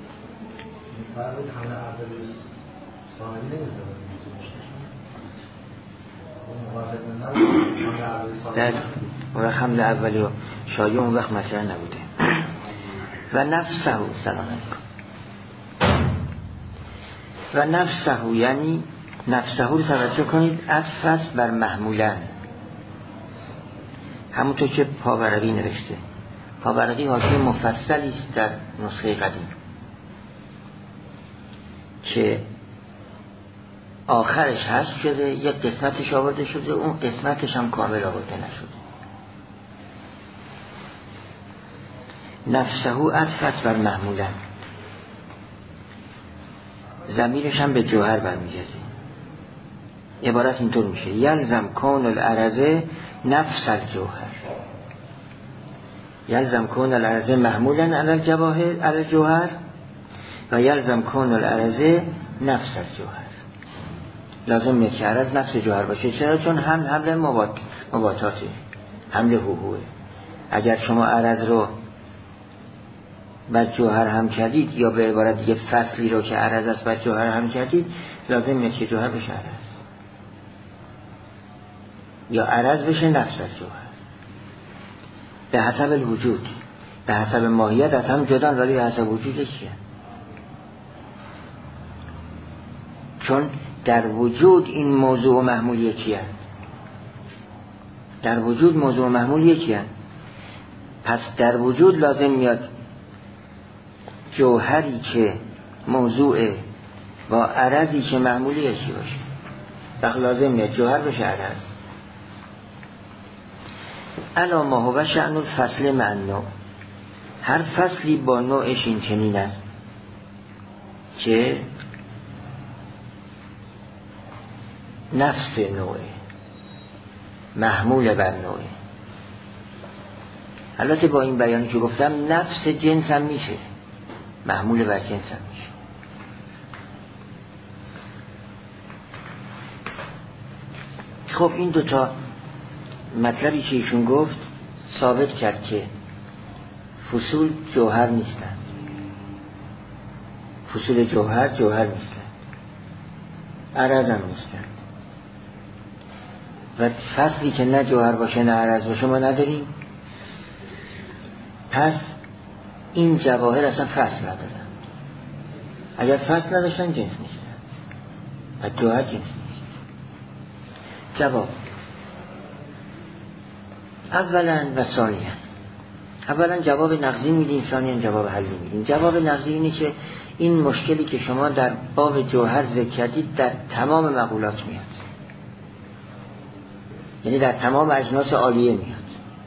در اون حمل اولی و شایع اون وقت مثلا نبوده. و نفسه سلام علیکم و نفسه، یعنی نفسه رو توجه کنید، از فصل بر محمولن، همونطور که پاورقی نوشته. پاورقی حاشیه مفصلی است در نسخه قدیم که آخرش هست شده، یک قسمتش آورده شده، اون قسمتش هم کامل آورده نشده. نفسه از فصل بر محمولن، ضمیرش هم به جوهر برمیگرده. عبارت اینطور میشه: یلزم کون العرض نفس الجوهر، یلزم کون العرض محمولا علی الجواهر علی الجوهر و یلزم کون العرض نفس الجوهر. لازم نیست که عرض نفس جوهر باشه. چرا؟ چون هم حمل مبات مباتاته، حمل هوهوه. اگر شما عرض رو بر جوهر هم کردید، یا به عبارت دیگه فصلی رو که عرض است بر جوهر هم کردید، لازم نیست که جوهر بشه عرض، یا عرض بشه نفس الجوهر. به حسب الوجود، به حسب ماهیت از هم جدان، ولی به حسب وجود چیه؟ چون در وجود این موضوع و محمول یکی هست. در وجود موضوع و محمول یکی هست. پس در وجود لازم میاد جوهری که موضوع با عرضی که محمولی یکی باشه. وقت لازم میاد جوهر بشه عرض. الا ما هو شأن الفصل مع النوع، هر فصلی با نوعش این چنین است که نفس نوعه، محمول بر نوعه. البته با این بیانی که گفتم نفس جنس هم میشه، محمول بر جنس هم میشه. خب این دوتا مطلبی که ایشون گفت ثابت کرد که فصول جوهر نیستند. فصول جوهر جوهر نیستند، عرض هم نیستند. و فصلی که نه جوهر باشه نه عرض باشه ما نداریم. پس این جواهر اصلا فصل ندارن. اگر فصل نداشتن جنس نیستن و جوهر جنس نیست. جواب اولا و ثانیا. اولا جواب نقضی میدیم، ثانیا جواب حلی میدیم. جواب نقضی اینه که این مشکلی که شما در باب جوهر ذکر کردید در تمام مقولات میاد، یعنی در تمام اجناس عالیه میاد.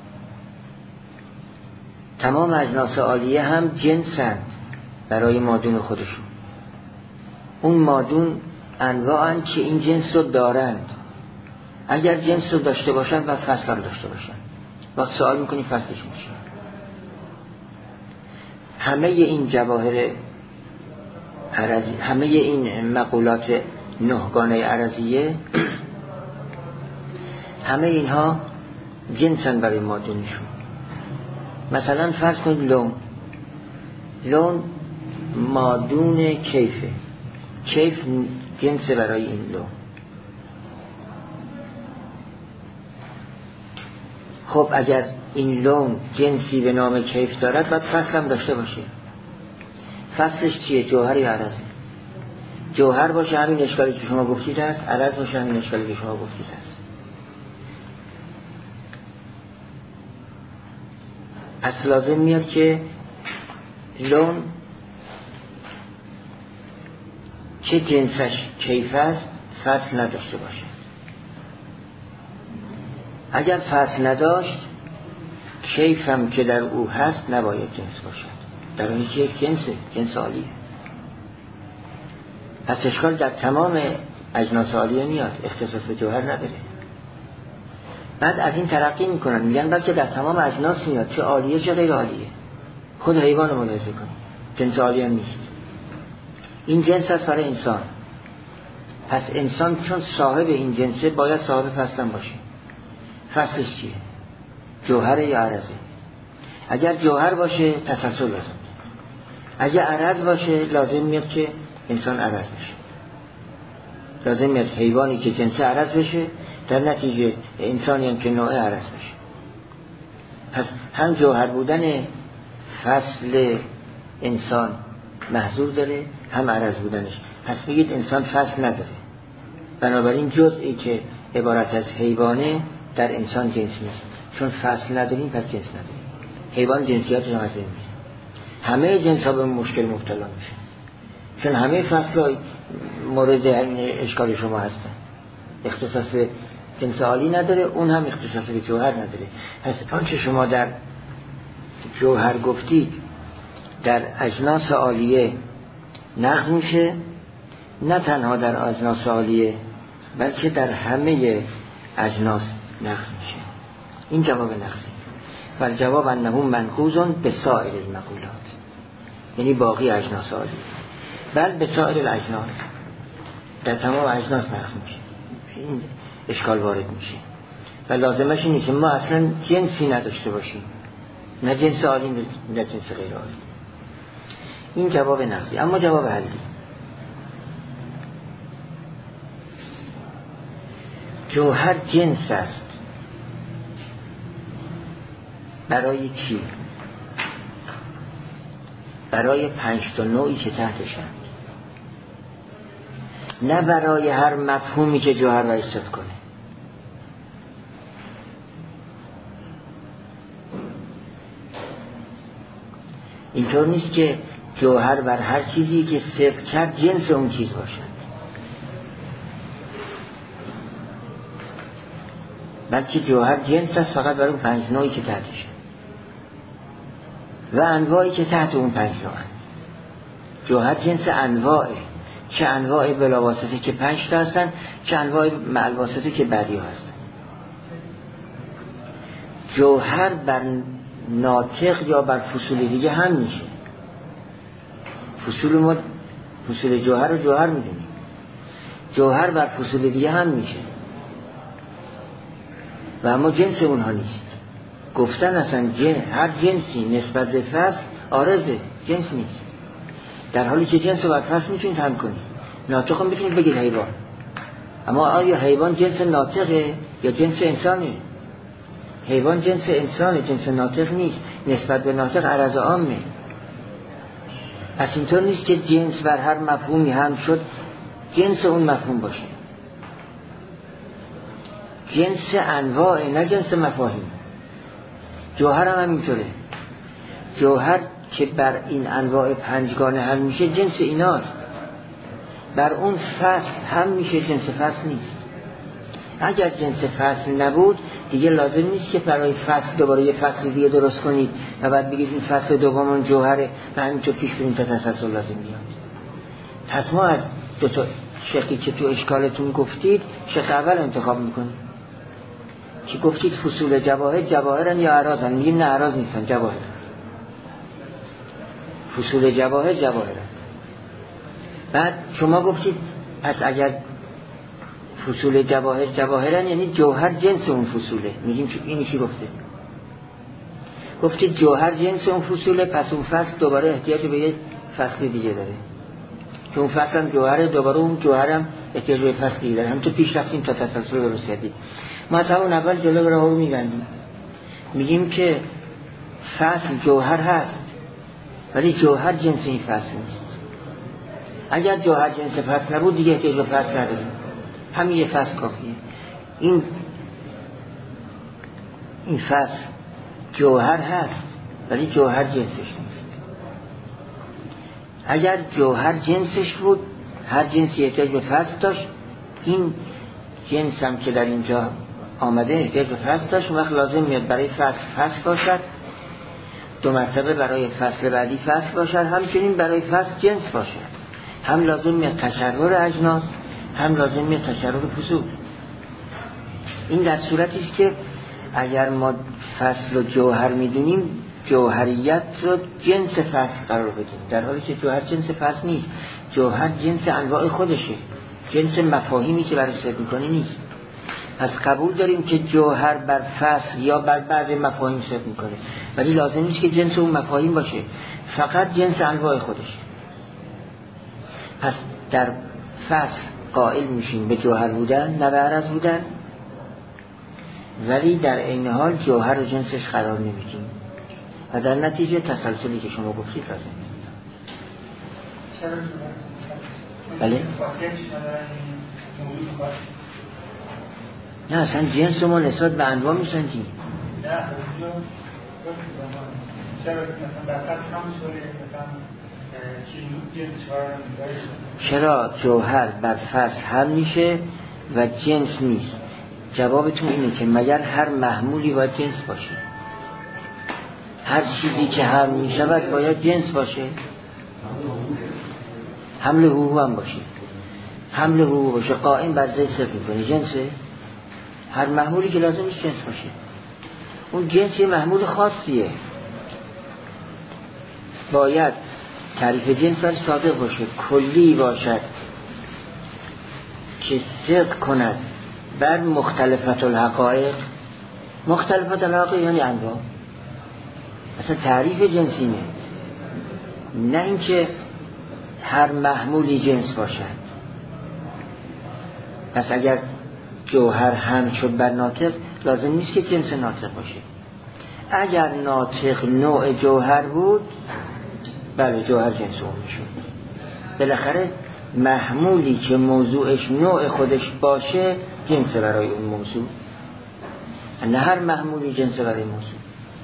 تمام اجناس عالیه هم جنسند برای مادون خودشون. اون مادون انواعن که این جنس رو دارند. اگر جنس رو داشته باشن و فصل رو داشته باشن، وقت سوال میکنی فصلش میشه. همه این جواهر عرضی، همه این مقولات نهگانه عرضیه، همه اینها جنسن برای مادونشون. مثلا فرض کنید لون، لون مادون کیفه، کیف جنس برای این لون. خب اگر این لون جنسی به نام کیف دارد باید فصل هم داشته باشه. فصلش چیه؟ جوهر یا عرضه؟ جوهر باشه همین اشکالی که شما گفتید هست، عرض باشه همین اشکالی که شما گفتید هست. پس لازم میاد که لون چه جنسش کیف است فصل نداشته باشه. اگر فصل نداشت کیف هم که در او هست نباید جنس باشد، در اونی که یک جنسه، جنس عالیه. پس اشکال در تمام اجناس عالیه میاد، اختصاص به جوهر نداره. بعد از این ترقی میکنن میگن بلکه در تمام اجناس میاد، چه عالیه چه غیر عالیه. خود حیوان رو ملاحظه کنید، جنس عالیه هم نیست. این جنس است برای انسان. پس انسان چون صاحب این جنسه باید صاحب فصل هم باشه. فصلش چیه؟ جوهر یا عرضه؟ اگر جوهر باشه تسلسل لازم، اگر عرض باشه لازم میاد که انسان عرض بشه، لازم میاد حیوانی که جنس عرض بشه، در نتیجه انسانی هم که نوع عرض بشه. پس هم جوهر بودن فصل انسان محظور داره، هم عرض بودنش. پس بگید انسان فصل نداره، بنابراین جزئی که عبارت از حیوانه در انسان جنس نیست. چون فصل نداریم پس جنس نداریم. حیوان جنسیاتش هم از بین میره، همه جنس ها به مشکل مبتلا میشه، چون همه فصل ها مورد اشکال شما هستن. اختصاص به جنس عالی نداره، اون هم اختصاص به جوهر نداره. پس آنچه شما در جوهر گفتید در اجناس عالیه نقض میشه، نه تنها در اجناس عالیه بلکه در همه اجناس نقض میشه. این جواب نقضی. و جواب انه منقوض به سایر المقولات، یعنی باقی اجناس عالیه، بل به سایر الاجناس، در تمام اجناس نقض میشه. این اشکال وارد میشه و لازمش اینه که ما اصلا جنسی نداشته باشیم، نه جنس عالی نه جنس غیر عالی. این جواب نقضی. اما جواب حلی، جوهر جنس است برای چی؟ برای پنج تا نوعی که تحتشن، نه برای هر مفهومی که جوهر را ایجاد کنه. اینطور نیست که جوهر بر هر چیزی که صفت کرد جنس اون چیز باشد، بلکه جوهر جنس است فقط برای اون پنج نوعی که تحتشه و انواعی که تحت اون پنج نوع. جوهر جنس انواعه، چه انواع بلاواسطه که پنج تا هستن، چه انواع معلواسطه که بعدی ها هستن. جوهر بر ناطق یا بر فصول دیگه هم میشه. فصول ما فصول جوهر رو جوهر میدونیم، جوهر بر فصول دیگه هم میشه و اما جنس اونها نیست. گفتن اصلا جن... هر جنسی نسبت به فصل عارضه، جنس نیست، در حالی که جنس رو بر فصل میتونید هم کنید. ناطق هم بتونید بگید حیوان، اما آیا حیوان جنس ناطقه یا جنس انسانه؟ حیوان جنس انسانه، جنس ناطق نیست. نسبت به ناطق عرض عامه. پس اینطور نیست که جنس بر هر مفهومی هم شد جنس اون مفهوم باشه. جنس انواع نه جنس مفاهیم. جوهر هم همینطوره. جوهر که بر این انواع پنجگانه هم میشه جنس ایناست، بر اون فصل هم میشه جنس فصل نیست. اگر جنس فصل نبود دیگه لازم نیست که برای فصل دوباره یه فصل دیگه درست کنید و بعد بگید این فصل دومون جوهره و همینطور پیش بریم تا تسلسل لازم میاد. پس ما از دو تا شقی که تو اشکالتون گفتید شق اول انتخاب میکنیم که گفتید فصول جواهر جواهرن یا اعراضن. میگیم نه اعراض نیستن، جواهر. فصول جواهر جواهرن. بعد شما گفتید پس اگر فصول جواهر جواهرن یعنی جوهر جنس اون فصوله. میگیم اینی چی گفته؟ گفتید جوهر جنس اون فصوله، پس اون فصل دوباره احتیاج به یک فصل دیگه داره، که اون فصل هم جوهره، دوباره اون جوهر هم احتیاج به فصل دیگه داره. هم تو پیش رفتیم تا تسلسل درست کردیم. ما تا اون اول جلو راه رو میبندیم. میگیم که فصل جوهر هست ولی جوهر جنس این فصل نیست. اگر جوهر جنس فصل نبود دیگه احتیاج به فصل نداریم، همین یه فصل کافیه. این این فصل جوهر هست ولی جوهر جنسش نیست. اگر جوهر جنسش بود هر جنسی احتیاج به فصل داشت، این جنس هم که در اینجا آمده احتیاج به فصل داشت، وقت لازم میاد برای فصل فصل باشد، دو مرتبه برای فصل بعدی فصل باشد، همچنین برای فصل جنس باشد. هم لازم میاد تشرر اجناس، هم لازم میاد تشرر فصول. این در صورتی است که اگر ما فصل و جوهر میدونیم جوهریت رو جنس فصل قرار بدیم، در حالی که جوهر جنس فصل نیست. جوهر جنس انواع خودشه، جنس مفاهیمی که برای صدق میکنی نیست. پس قبول داریم که جوهر بر فصل یا بر بعض مفاهیم صدق میکنه، ولی لازم نیست که جنس اون مفاهیم باشه، فقط جنس انواع خودشه. پس در فصل قائل میشیم به جوهر بودن نه به عرض بودن، ولی در عین حال جوهر و جنسش قرار نمیدیم و در نتیجه تسلسلی که شما گفتید لازم نیست. بله؟ نه اصلا جنس ما نسبت به انواع میسنجیم. چرا جوهر بر فصل هم میشه و جنس نیست؟ جوابتون اینه که مگر هر محمولی باید جنس باشه؟ هر چیزی که هم میشود باید جنس باشه؟ حمل حقوق هم باشه، حمل حقوق باشه قائم بر ذات صرف میکنه جنسه؟ هر محمولی که لازم نیست جنس باشه. اون جنس یه محمول خاصیه، باید تعریف جنس برای صادق باشه، کلی باشد که صدق کند بر مختلفت الحقایق. مختلفت الحقایق یعنی انواع. اصلا تعریف جنسی نه، نه اینکه هر محمولی جنس باشد. پس اگر جوهر هم شد بر ناطق لازم نیست که جنس ناطق باشه. اگر ناطق نوع جوهر بود بله جوهر جنس اون میشد. بالاخره محمولی که موضوعش نوع خودش باشه جنس برای اون موضوع، نه هر محمولی جنس برای موضوع.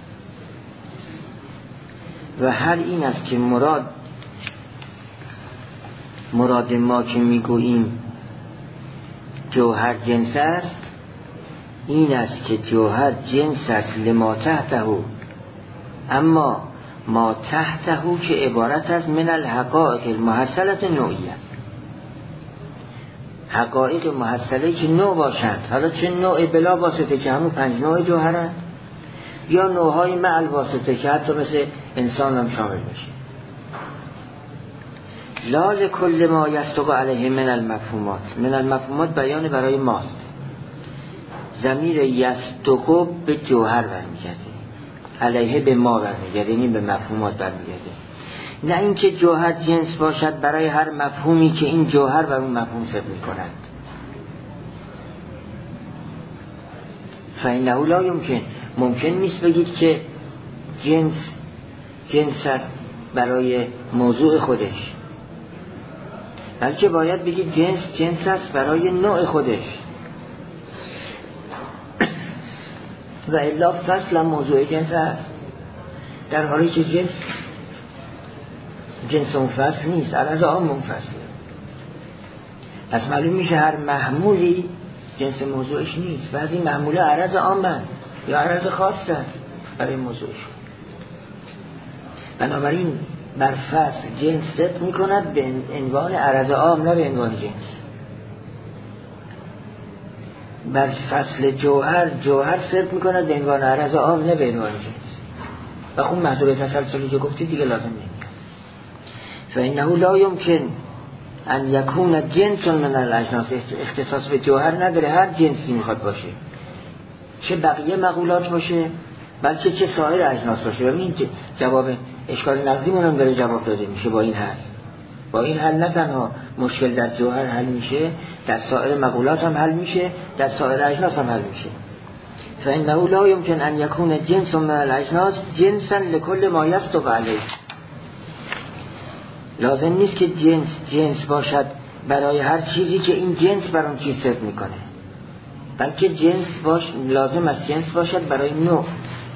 و هر این است که مراد مراد ما که میگوییم جوهر جنس است، این است که جوهر جنس است لما تحته، اما ما تحته که عبارت است من الحقائق المحصلة نوعیه، حقایق محصله که نوع باشند. حالا چه نوع بلا واسطه که همون پنج نوع جوهرند، یا نوعهای مع الواسطه که حتی مثل انسان هم شامل بشه. لا لکل ما یصدق علیه من المفهومات. من المفهومات بیان برای ماست. ضمیر یصدق به جوهر برمیگرده، علیه به ما برمیگرده، یعنی به مفهومات برمیگرده. نه اینکه جوهر جنس باشد برای هر مفهومی که این جوهر بر اون مفهوم صدق می‌کند. فإنه لا یمکن، ممکن نیست بگید که جنس جنس است برای موضوع خودش، بلکه باید بگید جنس جنس است برای نوع خودش. و الا فصل موضوع جنس است، در حالی که جنس جنس اون فصل نیست، عرض عام اون فصله. پس معلوم میشه هر محمولی جنس موضوعش نیست. بعضی محموله عرض عام هست یا عرض خاص هست برای موضوعش. بنابراین بر فصل جنس صدق میکند به عنوان عرض عام، نه به عنوان جنس. بر فصل جوهر جوهر صدق میکند به عنوان عرض عام، نه به عنوان جنس. و خون محضور تسلسلی که گفتی دیگه لازم نمیاد. فإنه لا يمكن ان یکون جنس من الاجناس، اختصاص به جوهر نداره، هر جنسی میخواد باشه، چه بقیه مقولات باشه بلکه چه سایر اجناس باشه. و این جواب اشکال نقضیمون هم داره جواب داده میشه با این حل. با این حل نه تنها مشکل در جوهر حل میشه، در سایر مقولات هم حل میشه، در سایر اجناس هم حل میشه. فإنه لا يمكن أن يكون جنس من الأجناس جنسا لكل ما يصدق عليه. لازم نیست که جنس جنس باشد برای هر چیزی که این جنس بر اون چیز صدق میکنه، بلکه جنس باش لازم است جنس باشد برای نوع.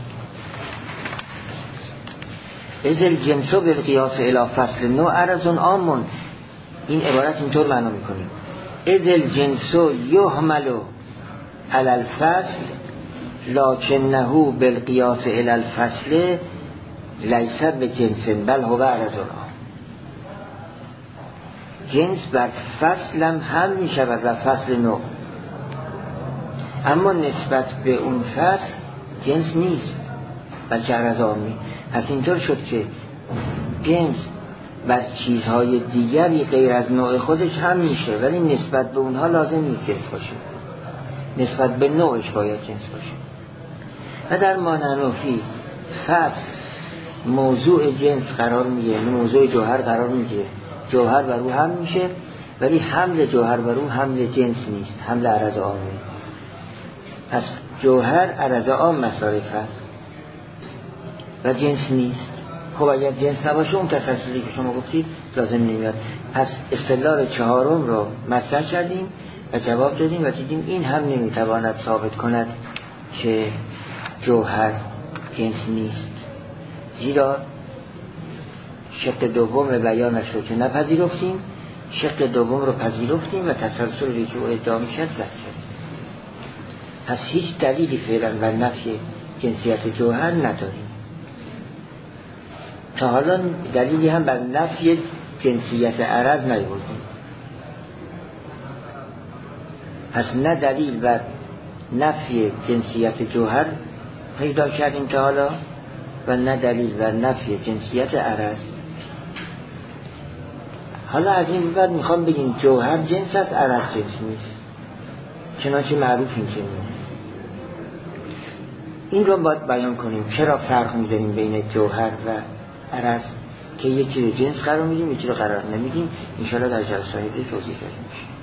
از الجنس بالقیاس الی فصل نوع عرض عام. این عبارت اینطور معنا میکنیم: از الجنس یحمل علی الفصل لکنه بالقیاس الی الفصل لیس بجنس بل هو عرض عام. جنس بر فصل هم حمل می شود و فصل نوع، اما نسبت به اون فصل جنس نیست بلکه عرض عامی. پس اینطور شد که جنس بر چیزهای دیگری غیر از نوع خودش هم میشه، ولی نسبت به اونها لازم نیست جنس باشه، نسبت به نوعش باید جنس باشه. و در مانعنوفی فصل موضوع جنس قرار میگه، موضوع جوهر قرار میگه، جوهر بر او هم میشه، ولی حمل جوهر بر او حمل جنس نیست، حمل عرض عامی. پس جوهر عرض عام مسار فصل و جنس نیست. خب اگر جنس نباشه اون تسلسلی که شما گفتید لازم نمیاد. پس استدلال چهارم رو مطرح کردیم و جواب دادیم و دیدیم این هم نمیتواند ثابت کند که جوهر جنس نیست، زیرا شق دوم بیانش رو که نپذیرفتیم، شق دوم رو پذیرفتیم و تسلسلی که او ادعا میشد رد شد. پس هیچ دلیلی فعلا بر نفی جنسیت جوهر نداریم. تا حالا دلیلی هم بر نفی جنسیت عرض نیاوردیم. پس نه دلیل بر نفی جنسیت جوهر پیدا کردیم تا حالا و نه دلیل بر نفی جنسیت عرض. حالا از این بعد میخوام بگیم جوهر جنس است، عرض جنس نیست، چنانچه معروف این چنینه. این رو باید بیان کنیم چرا فرق میذاریم بین جوهر و عرض، که یکی رو جنس قرار میدیم یکی رو قرار نمیدیم. انشاءالله در جلسه دیگه توضیح داده میشه.